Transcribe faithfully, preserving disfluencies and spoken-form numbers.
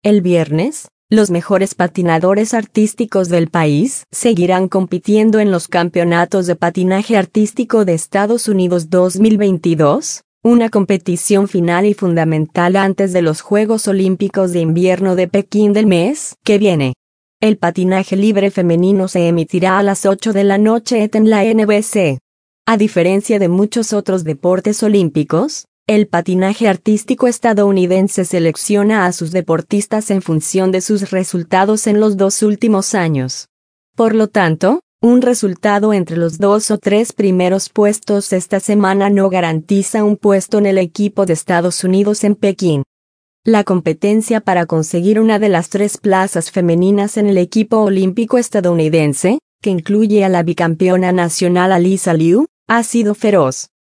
El viernes, los mejores patinadores artísticos del país seguirán compitiendo en los Campeonatos de Patinaje Artístico de Estados Unidos dos mil veintidós, una competición final y fundamental antes de los Juegos Olímpicos de Invierno de Pekín del mes que viene. El patinaje libre femenino se emitirá a las ocho de la noche en la N B C. A diferencia de muchos otros deportes olímpicos, el patinaje artístico estadounidense selecciona a sus deportistas en función de sus resultados en los dos últimos años. Por lo tanto, un resultado entre los dos o tres primeros puestos esta semana no garantiza un puesto en el equipo de Estados Unidos en Pekín. La competencia para conseguir una de las tres plazas femeninas en el equipo olímpico estadounidense, que incluye a la bicampeona nacional Alysa Liu, ha sido feroz.